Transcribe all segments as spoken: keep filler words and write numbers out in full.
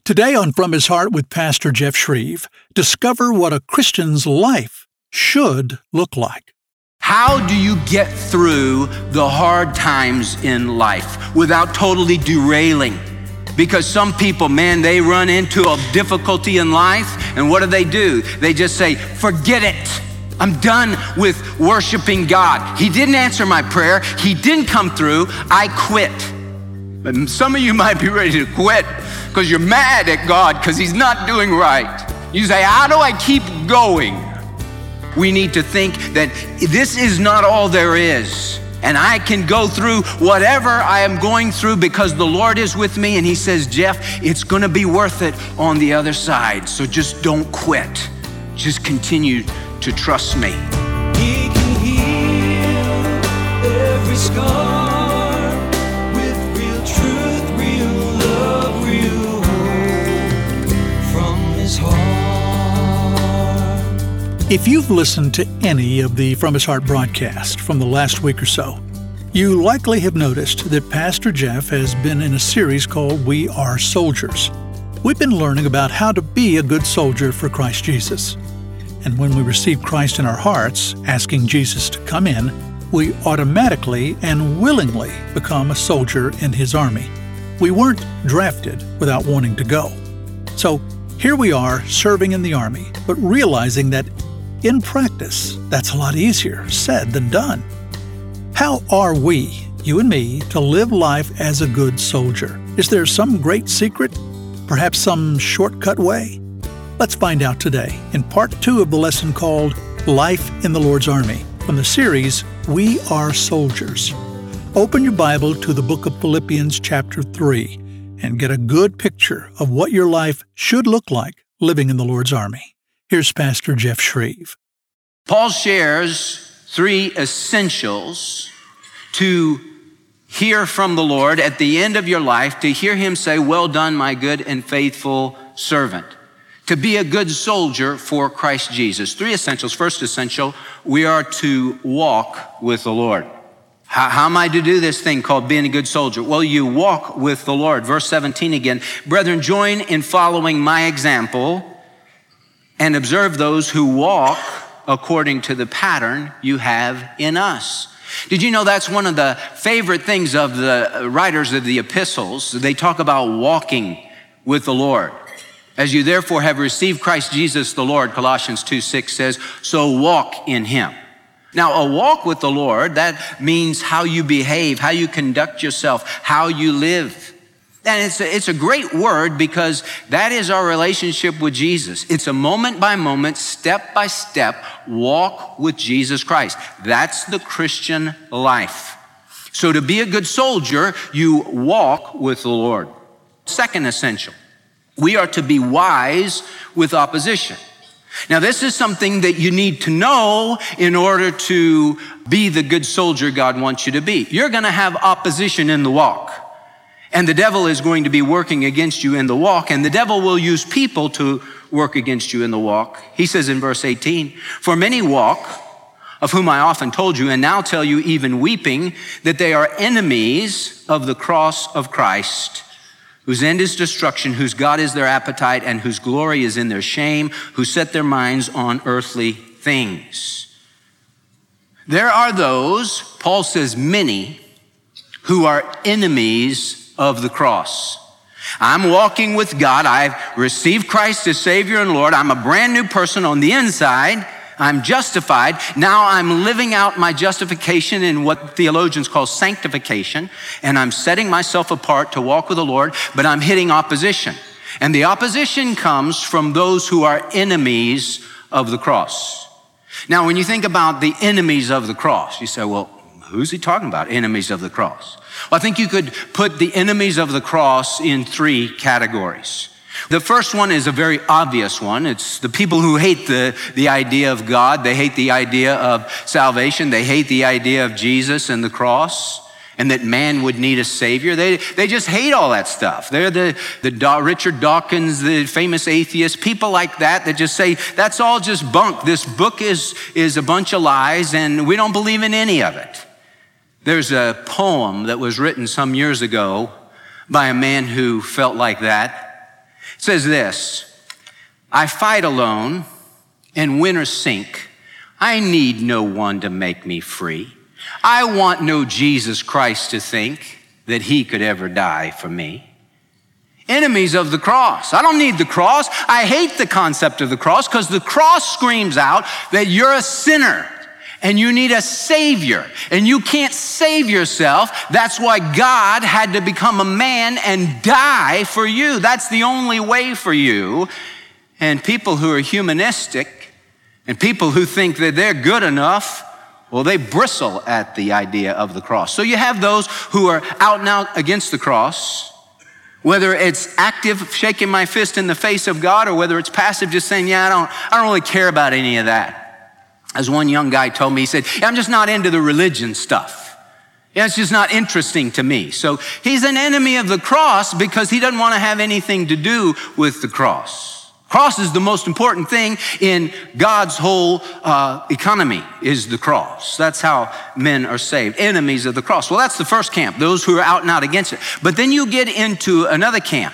Today on From His Heart with Pastor Jeff Shreve, discover what a Christian's life should look like. How do you get through the hard times in life without totally derailing? Because some people, man, they run into a difficulty in life, and what do they do? They just say, forget it. I'm done with worshiping God. He didn't answer my prayer. He didn't come through. I quit. But some of you might be ready to quit because you're mad at God because He's not doing right. You say, how do I keep going? We need to think that this is not all there is. And I can go through whatever I am going through because the Lord is with me. And He says, Jeff, it's going to be worth it on the other side. So just don't quit. Just continue to trust me. He can heal every scar with real truth, real love, real hope from His heart. If you've listened to any of the From His Heart broadcast from the last week or so, you likely have noticed that Pastor Jeff has been in a series called We Are Soldiers. We've been learning about how to be a good soldier for Christ Jesus. And when we receive Christ in our hearts, asking Jesus to come in, we automatically and willingly become a soldier in His army. We weren't drafted without wanting to go. So here we are serving in the army, but realizing that in practice, that's a lot easier said than done. How are we, you and me, to live life as a good soldier? Is there some great secret? Perhaps some shortcut way? Let's find out today in part two of the lesson called Life in the Lord's Army from the series We Are Soldiers. Open your Bible to the book of Philippians chapter three and get a good picture of what your life should look like living in the Lord's Army. Here's Pastor Jeff Shreve. Paul shares three essentials to hear from the Lord at the end of your life, to hear Him say, well done, my good and faithful servant. To be a good soldier for Christ Jesus. Three essentials. First essential, we are to walk with the Lord. How, how am I to do this thing called being a good soldier? Well, you walk with the Lord. Verse seventeen again. Brethren, join in following my example and observe those who walk according to the pattern you have in us. Did you know that's one of the favorite things of the writers of the epistles? They talk about walking with the Lord. As you therefore have received Christ Jesus the Lord, Colossians two six says, so walk in Him. Now, a walk with the Lord, that means how you behave, how you conduct yourself, how you live. And it's a, it's a great word because that is our relationship with Jesus. It's a moment by moment, step by step walk with Jesus Christ. That's the Christian life. So to be a good soldier, you walk with the Lord. Second essential, we are to be wise with opposition. Now, this is something that you need to know in order to be the good soldier God wants you to be. You're going to have opposition in the walk. And the devil is going to be working against you in the walk, and the devil will use people to work against you in the walk. He says in verse eighteen, for many walk, of whom I often told you, and now tell you even weeping, that they are enemies of the cross of Christ, whose end is destruction, whose God is their appetite, and whose glory is in their shame, who set their minds on earthly things. There are those, Paul says many, who are enemies of the cross. I'm walking with God. I've received Christ as Savior and Lord. I'm a brand new person on the inside. I'm justified. Now I'm living out my justification in what theologians call sanctification, and I'm setting myself apart to walk with the Lord, but I'm hitting opposition. And the opposition comes from those who are enemies of the cross. Now, when you think about the enemies of the cross, you say, well, who's he talking about, enemies of the cross? Well, I think you could put the enemies of the cross in three categories. The first one is a very obvious one. It's the people who hate the, the idea of God. They hate the idea of salvation. They hate the idea of Jesus and the cross and that man would need a savior. They, they just hate all that stuff. They're the, the Richard Dawkins, the famous atheist, people like that that just say, that's all just bunk. This book is, is a bunch of lies and we don't believe in any of it. There's a poem that was written some years ago by a man who felt like that. It says this, I fight alone and win or sink. I need no one to make me free. I want no Jesus Christ to think that he could ever die for me. Enemies of the cross. I don't need the cross. I hate the concept of the cross because the cross screams out that you're a sinner and you need a savior and you can't save yourself. That's why God had to become a man and die for you. That's the only way for you. And people who are humanistic and people who think that they're good enough, well, they bristle at the idea of the cross. So you have those who are out and out against the cross, whether it's active, shaking my fist in the face of God, or whether it's passive, just saying, yeah, I don't, I don't really care about any of that. As one young guy told me, he said, yeah, I'm just not into the religion stuff. Yeah, it's just not interesting to me. So he's an enemy of the cross because he doesn't want to have anything to do with the cross. Cross is the most important thing in God's whole uh, economy, is the cross. That's how men are saved, enemies of the cross. Well, that's the first camp, those who are out and out against it. But then you get into another camp,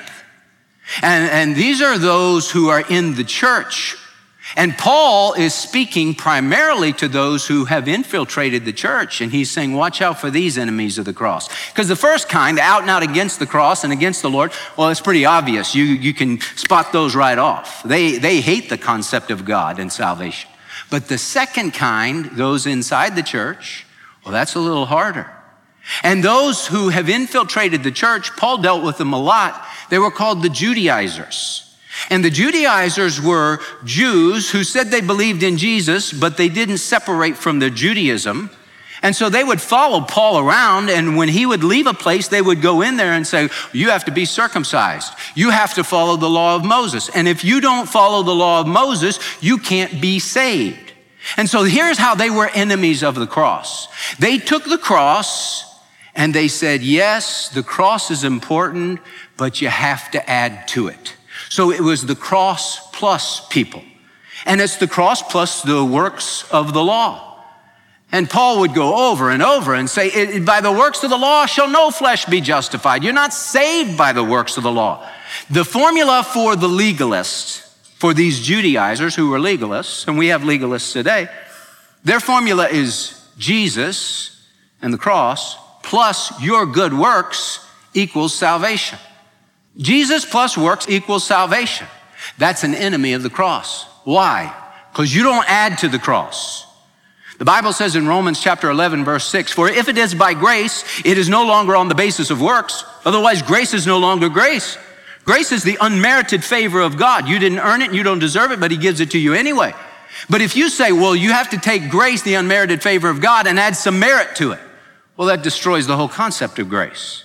and, and these are those who are in the church. And Paul is speaking primarily to those who have infiltrated the church, and he's saying, watch out for these enemies of the cross. Because the first kind, out and out against the cross and against the Lord, well, it's pretty obvious. You, you can spot those right off. They, they hate the concept of God and salvation. But the second kind, those inside the church, well, that's a little harder. And those who have infiltrated the church, Paul dealt with them a lot. They were called the Judaizers. And the Judaizers were Jews who said they believed in Jesus, but they didn't separate from their Judaism. And so they would follow Paul around, and when he would leave a place, they would go in there and say, you have to be circumcised. You have to follow the law of Moses. And if you don't follow the law of Moses, you can't be saved. And so here's how they were enemies of the cross. They took the cross and they said, yes, the cross is important, but you have to add to it. So it was the cross plus people. And it's the cross plus the works of the law. And Paul would go over and over and say, by the works of the law shall no flesh be justified. You're not saved by the works of the law. The formula for the legalists, for these Judaizers who were legalists, and we have legalists today, their formula is Jesus and the cross plus your good works equals salvation. Jesus plus works equals salvation. That's an enemy of the cross. Why? Because you don't add to the cross. The Bible says in Romans chapter eleven, verse six, for if it is by grace, it is no longer on the basis of works. Otherwise, grace is no longer grace. Grace is the unmerited favor of God. You didn't earn it, you don't deserve it, but he gives it to you anyway. But if you say, well, you have to take grace, the unmerited favor of God, and add some merit to it, well, that destroys the whole concept of grace.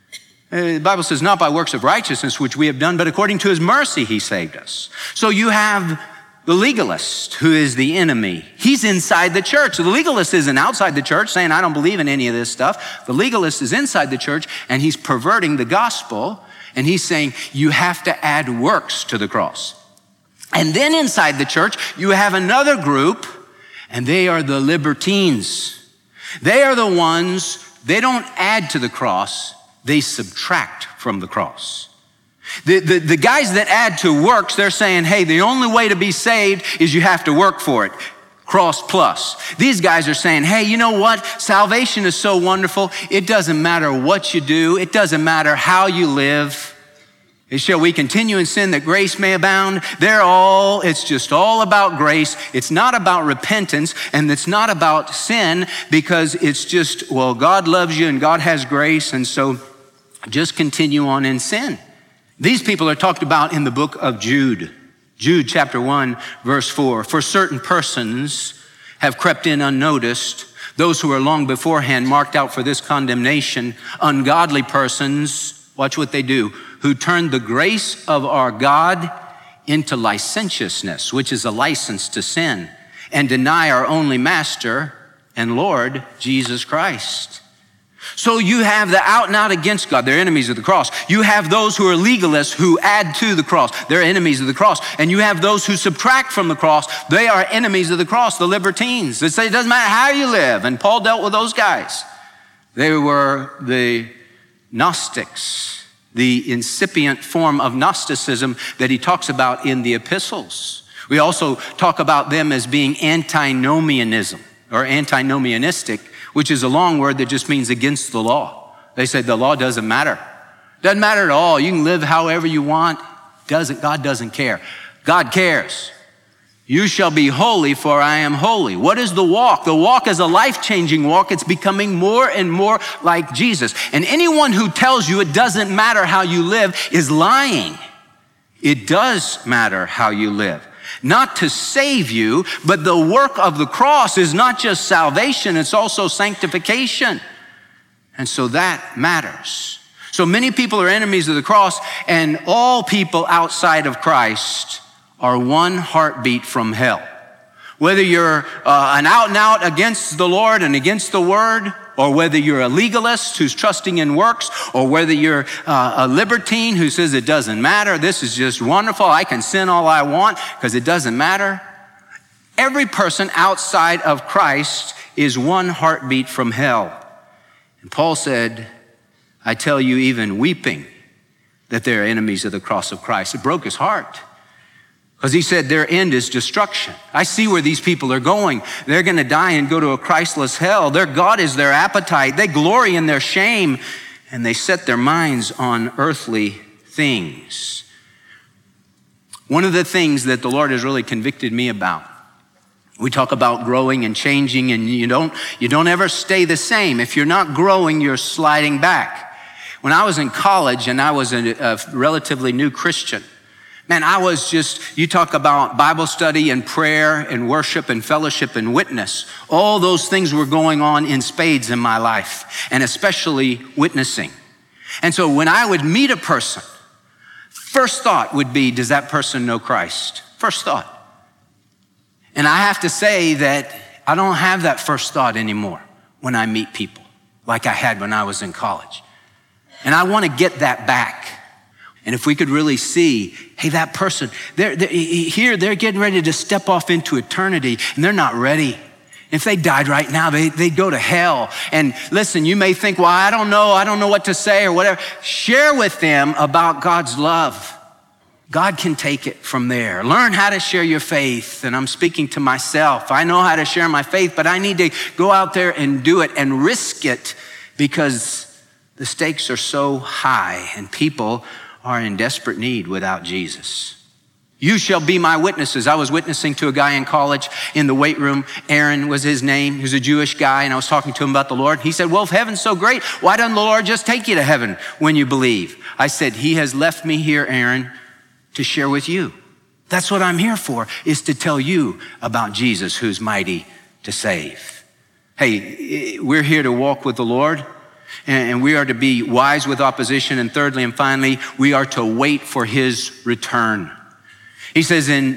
The Bible says, not by works of righteousness, which we have done, but according to his mercy, he saved us. So you have the legalist, who is the enemy. He's inside the church. The legalist isn't outside the church saying, I don't believe in any of this stuff. The legalist is inside the church, and he's perverting the gospel, and he's saying, you have to add works to the cross. And then inside the church, you have another group, and they are the libertines. They are the ones, they don't add to the cross, they subtract from the cross. The, the, the guys that add to works, they're saying, hey, the only way to be saved is you have to work for it. Cross plus. These guys are saying, hey, you know what? Salvation is so wonderful. It doesn't matter what you do. It doesn't matter how you live. Shall we continue in sin that grace may abound? They're all, it's just all about grace. It's not about repentance, and it's not about sin, because it's just, well, God loves you and God has grace, and so just continue on in sin. These people are talked about in the book of Jude. Jude chapter one, verse four. For certain persons have crept in unnoticed, those who are long beforehand marked out for this condemnation, ungodly persons, watch what they do, who turn the grace of our God into licentiousness, which is a license to sin, and deny our only master and Lord, Jesus Christ. So you have the out and out against God. They're enemies of the cross. You have those who are legalists who add to the cross. They're enemies of the cross. And you have those who subtract from the cross. They are enemies of the cross, the libertines. They say it doesn't matter how you live. And Paul dealt with those guys. They were the Gnostics. the incipient form of Gnosticism that he talks about in the epistles. We also talk about them as being antinomianism or antinomianistic, which is a long word that just means against the law. They say the law doesn't matter. Doesn't matter at all. You can live however you want. Doesn't, God doesn't care. God cares. You shall be holy, for I am holy. What is the walk? The walk is a life-changing walk. It's becoming more and more like Jesus. And anyone who tells you it doesn't matter how you live is lying. It does matter how you live. Not to save you, but the work of the cross is not just salvation, it's also sanctification. And so that matters. So many people are enemies of the cross, and all people outside of Christ are one heartbeat from hell. Whether you're uh, an out and out against the Lord and against the word, or whether you're a legalist who's trusting in works, or whether you're uh, a libertine who says it doesn't matter, this is just wonderful, I can sin all I want because it doesn't matter. Every person outside of Christ is one heartbeat from hell. And Paul said, I tell you, even weeping, that they're enemies of the cross of Christ. It broke his heart. Because he said their end is destruction. I see where these people are going. They're going to die and go to a Christless hell. Their God is their appetite. They glory in their shame, and they set their minds on earthly things. One of the things that the Lord has really convicted me about, we talk about growing and changing, and you don't, you don't ever stay the same. If you're not growing, you're sliding back. When I was in college and I was a, a relatively new Christian, man, I was just, you talk about Bible study and prayer and worship and fellowship and witness. All those things were going on in spades in my life, and especially witnessing. And so when I would meet a person, first thought would be, does that person know Christ? First thought. And I have to say that I don't have that first thought anymore when I meet people like I had when I was in college. And I want to get that back. And if we could really see, hey, that person, they're, they're, here they're getting ready to step off into eternity, and they're not ready. If they died right now, they, they'd go to hell. And listen, you may think, well, I don't know, I don't know what to say or whatever. Share with them about God's love. God can take it from there. Learn how to share your faith. And I'm speaking to myself. I know how to share my faith, but I need to go out there and do it and risk it, because the stakes are so high and people are in desperate need without Jesus. You shall be my witnesses. I was witnessing to a guy in college in the weight room. Aaron was his name. He was a Jewish guy, and I was talking to him about the Lord. He said, well, if heaven's so great, why doesn't the Lord just take you to heaven when you believe? I said, he has left me here, Aaron, to share with you. That's what I'm here for, is to tell you about Jesus, who's mighty to save. Hey, we're here to walk with the Lord, and we are to be wise with opposition. And thirdly and finally, we are to wait for his return. He says in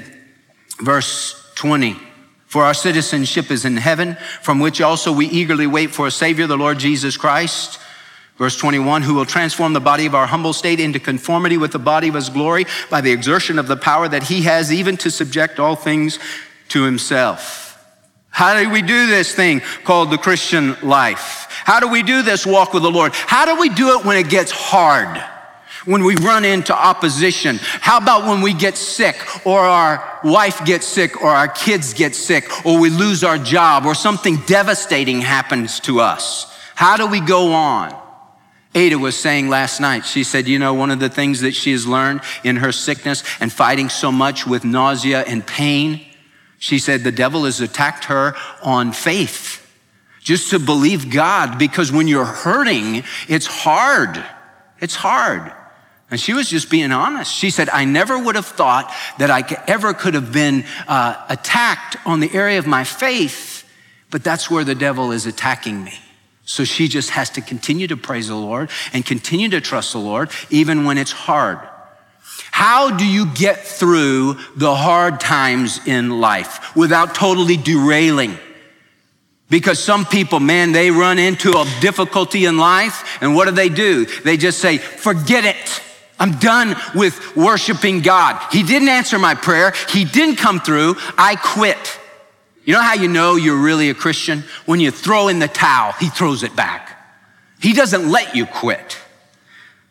verse twenty, for our citizenship is in heaven, from which also we eagerly wait for a Savior, the Lord Jesus Christ. Verse twenty-one, who will transform the body of our humble state into conformity with the body of his glory by the exertion of the power that he has, even to subject all things to himself. How do we do this thing called the Christian life? How do we do this walk with the Lord? How do we do it when it gets hard? When we run into opposition? How about when we get sick, or our wife gets sick, or our kids get sick, or we lose our job, or something devastating happens to us? How do we go on? Ada was saying last night, she said, you know, one of the things that she has learned in her sickness and fighting so much with nausea and pain, she said the devil has attacked her on faith. Just to believe God, because when you're hurting, it's hard. It's hard. And she was just being honest. She said, I never would have thought that I ever could have been uh, attacked on the area of my faith, but that's where the devil is attacking me. So she just has to continue to praise the Lord and continue to trust the Lord, even when it's hard. How do you get through the hard times in life without totally derailing? Because some people, man, they run into a difficulty in life, and what do they do? They just say, forget it. I'm done with worshiping God. He didn't answer my prayer. He didn't come through. I quit. You know how you know you're really a Christian? When you throw in the towel, he throws it back. He doesn't let you quit.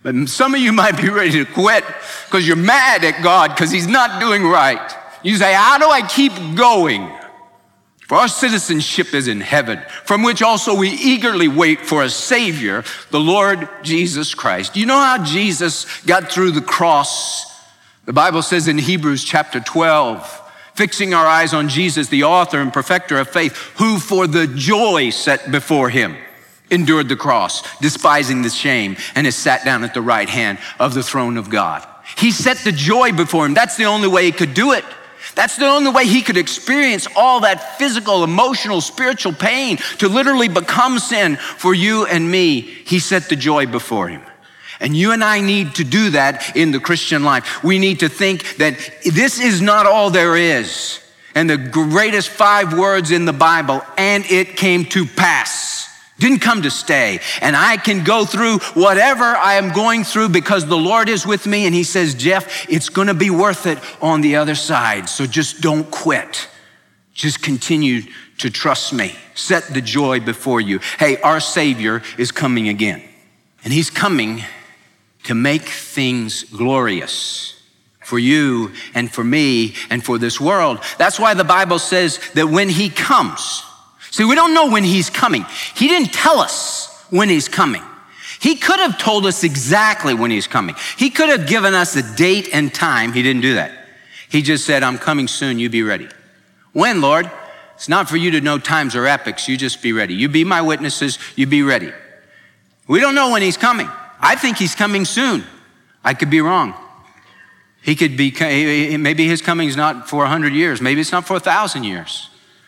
But some of you might be ready to quit because you're mad at God because he's not doing right. You say, how do I keep going? For our citizenship is in heaven, from which also we eagerly wait for a Savior, the Lord Jesus Christ. Do you know how Jesus got through the cross? The Bible says in Hebrews chapter twelve, fixing our eyes on Jesus, the author and perfecter of faith, who for the joy set before him endured the cross, despising the shame, and has sat down at the right hand of the throne of God. He set the joy before him. That's the only way he could do it. That's the only way he could experience all that physical, emotional, spiritual pain to literally become sin for you and me. He set the joy before him. And you and I need to do that in the Christian life. We need to think that this is not all there is. And the greatest five words in the Bible, and it came to pass. Didn't come to stay. And I can go through whatever I am going through because the Lord is with me. And he says, Jeff, it's going to be worth it on the other side. So just don't quit. Just continue to trust me. Set the joy before you. Hey, our Savior is coming again. And he's coming to make things glorious for you and for me and for this world. That's why the Bible says that when he comes, see, we don't know when he's coming. He didn't tell us when he's coming. He could have told us exactly when he's coming. He could have given us a date and time. He didn't do that. He just said, I'm coming soon, you be ready. When, Lord? It's not for you to know times or epochs. You just be ready. You be my witnesses, you be ready. We don't know when he's coming. I think he's coming soon. I could be wrong. He could be, maybe his coming is not for a hundred years. Maybe it's not for a thousand years.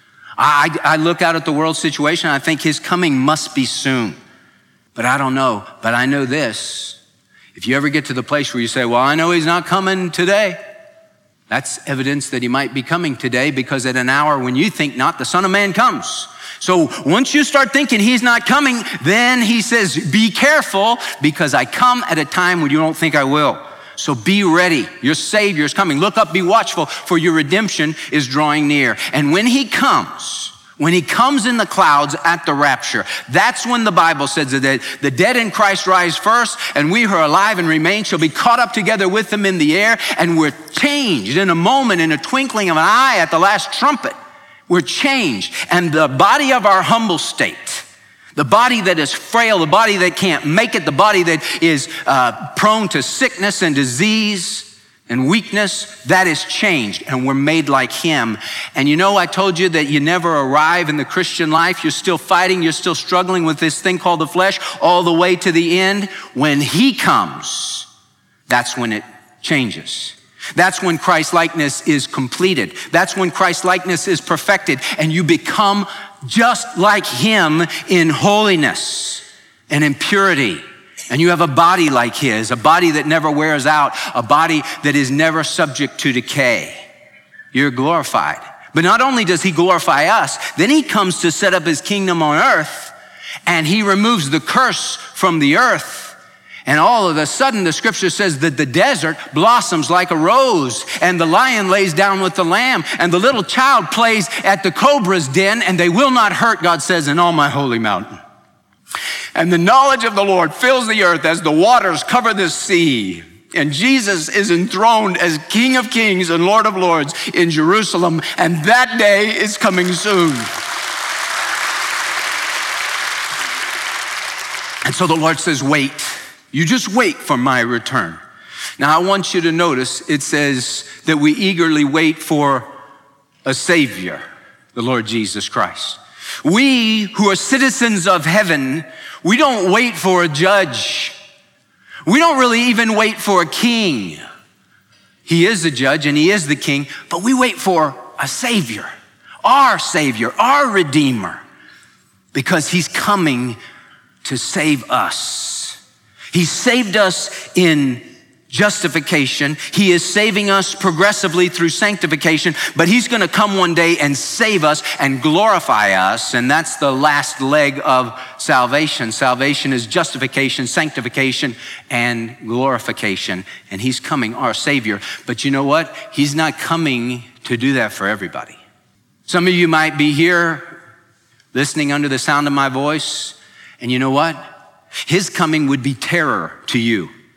I, I look out at the world situation, I think his coming must be soon. But I don't know. But I know this. If you ever get to the place where you say, well, I know he's not coming today, that's evidence that he might be coming today, because at an hour when you think not, the Son of Man comes. So once you start thinking he's not coming, then he says, be careful, because I come at a time when you don't think I will. So be ready. Your Savior is coming. Look up, be watchful, for your redemption is drawing near. And when he comes, when he comes in the clouds at the rapture, that's when the Bible says that the dead in Christ rise first, and we who are alive and remain shall be caught up together with them in the air, and we're changed in a moment, in a twinkling of an eye at the last trumpet. We're changed. And the body of our humble state, the body that is frail, the body that can't make it, the body that is uh, prone to sickness and disease and weakness, that is changed, and we're made like him. And you know, I told you that you never arrive in the Christian life. You're still fighting, you're still struggling with this thing called the flesh all the way to the end. When he comes, that's when it changes. That's when Christ-likeness is completed. That's when Christ-likeness is perfected, and you become just like him in holiness and in purity. And you have a body like his, a body that never wears out, a body that is never subject to decay. You're glorified. But not only does he glorify us, then he comes to set up his kingdom on earth, and he removes the curse from the earth. And all of a sudden, the scripture says that the desert blossoms like a rose, and the lion lays down with the lamb, and the little child plays at the cobra's den, and they will not hurt, God says, in all my holy mountain. And the knowledge of the Lord fills the earth as the waters cover the sea. And Jesus is enthroned as King of Kings and Lord of Lords in Jerusalem, and that day is coming soon. And so the Lord says, wait. You just wait for my return. Now, I want you to notice it says that we eagerly wait for a Savior, the Lord Jesus Christ. We who are citizens of heaven, we don't wait for a judge. We don't really even wait for a king. He is the judge and he is the king, but we wait for a Savior, our Savior, our Redeemer, because he's coming to save us. He saved us in justification. He is saving us progressively through sanctification, but he's going to come one day and save us and glorify us, and that's the last leg of salvation. Salvation is justification, sanctification, and glorification, and he's coming, our Savior. But you know what? He's not coming to do that for everybody. Some of you might be here listening under the sound of my voice, and you know what? His coming would be terror to you.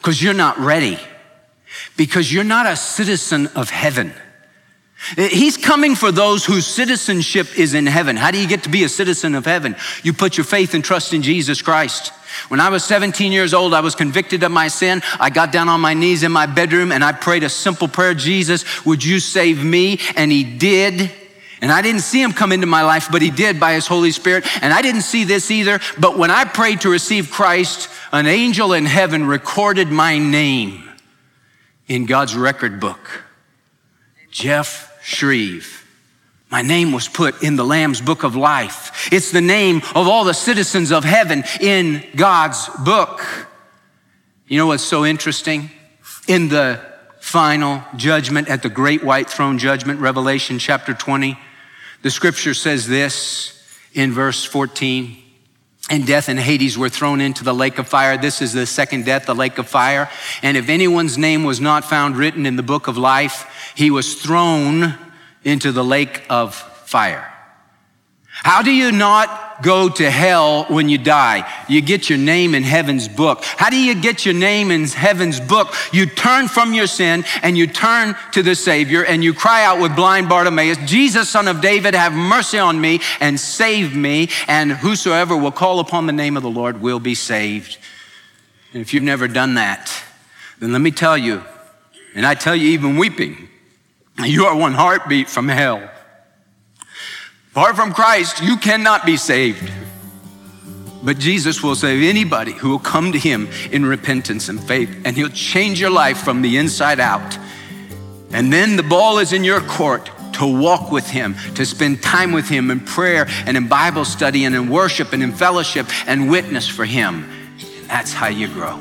because you're not ready, because you're not a citizen of heaven. He's coming for those whose citizenship is in heaven. How do you get to be a citizen of heaven? You put your faith and trust in Jesus Christ. When I was seventeen years old, I was convicted of my sin. I got down on my knees in my bedroom and I prayed a simple prayer. Jesus, would you save me? And he did. And I didn't see him come into my life, but he did by his Holy Spirit. And I didn't see this either. But when I prayed to receive Christ, an angel in heaven recorded my name in God's record book. Jeff Shreve. My name was put in the Lamb's Book of Life. It's the name of all the citizens of heaven in God's book. You know what's so interesting? In the final judgment, at the great white throne judgment, Revelation chapter twenty, the scripture says this in verse fourteen. And death and Hades were thrown into the lake of fire. This is the second death, the lake of fire. And if anyone's name was not found written in the book of life, he was thrown into the lake of fire. How do you not go to hell when you die? You get your name in heaven's book. How do you get your name in heaven's book? You turn from your sin and you turn to the Savior and you cry out with blind Bartimaeus, Jesus, Son of David, have mercy on me and save me. And whosoever will call upon the name of the Lord will be saved. And if you've never done that, then let me tell you, and I tell you even weeping, you are one heartbeat from hell. Apart from Christ, you cannot be saved. But Jesus will save anybody who will come to him in repentance and faith, and he'll change your life from the inside out. And then the ball is in your court to walk with him, to spend time with him in prayer and in Bible study and in worship and in fellowship and witness for him. And that's how you grow.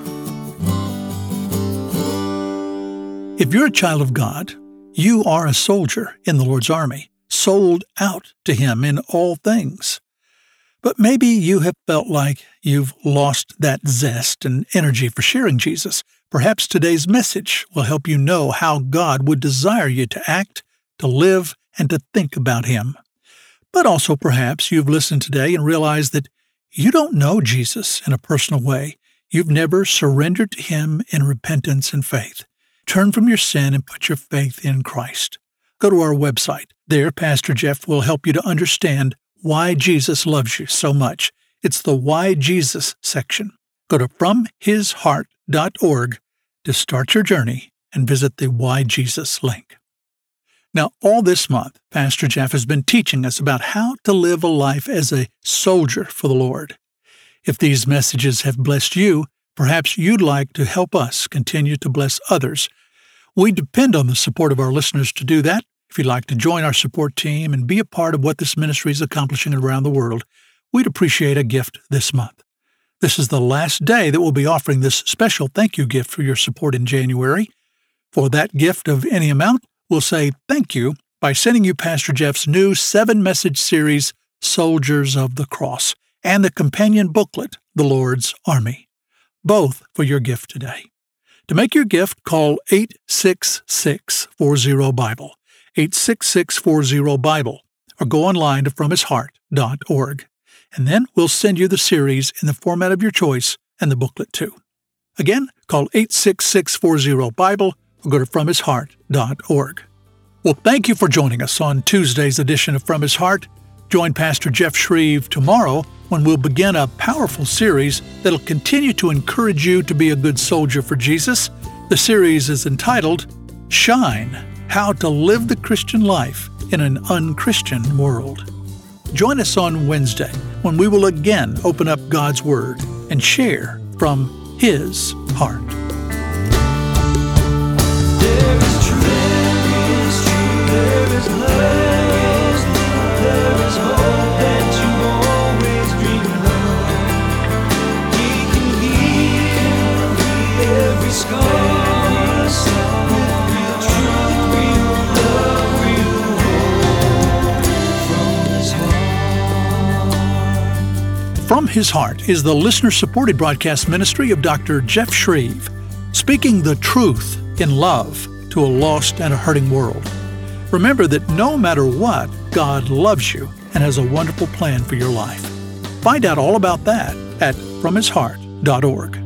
If you're a child of God, you are a soldier in the Lord's army, sold out to him in all things. But maybe you have felt like you've lost that zest and energy for sharing Jesus. Perhaps today's message will help you know how God would desire you to act, to live, and to think about him. But also perhaps you've listened today and realized that you don't know Jesus in a personal way. You've never surrendered to him in repentance and faith. Turn from your sin and put your faith in Christ. Go to our website. There, Pastor Jeff will help you to understand why Jesus loves you so much. It's the Why Jesus section. Go to from his heart dot org to start your journey and visit the Why Jesus link. Now, all this month, Pastor Jeff has been teaching us about how to live a life as a soldier for the Lord. If these messages have blessed you, perhaps you'd like to help us continue to bless others. We depend on the support of our listeners to do that. If you'd like to join our support team and be a part of what this ministry is accomplishing around the world, we'd appreciate a gift this month. This is the last day that we'll be offering this special thank you gift for your support in January. For that gift of any amount, we'll say thank you by sending you Pastor Jeff's new seven-message series, Soldiers of the Cross, and the companion booklet, The Lord's Army, both for your gift today. To make your gift, call eight six six, four zero, Bible, eight six six, four zero, Bible, or go online to from his heart dot org. And then we'll send you the series in the format of your choice and the booklet too. Again, call eight six six, four zero, Bible or go to from his heart dot org. Well, thank you for joining us on Tuesday's edition of From His Heart. Join Pastor Jeff Shreve tomorrow when we'll begin a powerful series that'll continue to encourage you to be a good soldier for Jesus. The series is entitled Shine, How to Live the Christian Life in an Unchristian World. Join us on Wednesday when we will again open up God's Word and share from His heart. There is truth, there is truth, there is love, there is hope that you always dreamed of. He can heal every scar with real truth, real love, real hope from His heart. From His Heart is the listener-supported broadcast ministry of Doctor Jeff Shreve, speaking the truth in love to a lost and a hurting world. Remember that no matter what, God loves you and has a wonderful plan for your life. Find out all about that at from his heart dot org.